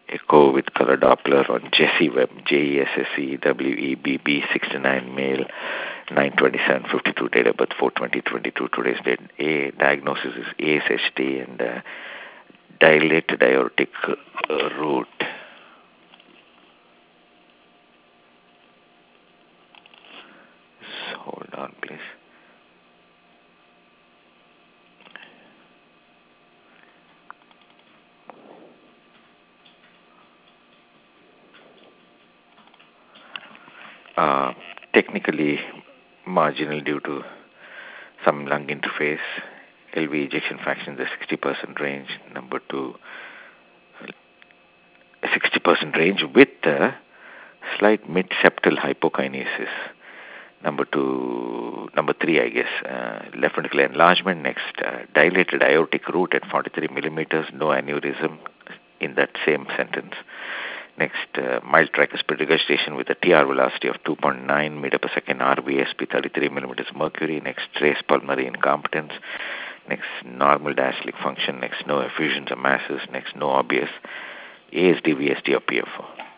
echo with color Doppler on Jesse Webb, JESSEWEBB, 69 male, 9/27/52, date of birth 4/20/22, today's date. A diagnosis is ASHD and dilated aortic root. So hold on, please. Technically marginal due to some lung interface. LV ejection fraction in the 60% range. Number 2, 60% range with slight mid-septal hypokinesis. Number 3, I guess, left ventricular enlargement. Next, dilated aortic root at 43 millimeters, no aneurysm in that same sentence. Next, mild tricuspid regurgitation with a TR velocity of 2.9 meter per second, RVSP 33 millimeters mercury. Next, trace pulmonary incompetence. Next, normal diastolic function. Next, no effusions or masses. Next, no obvious ASD, VSD or PFO.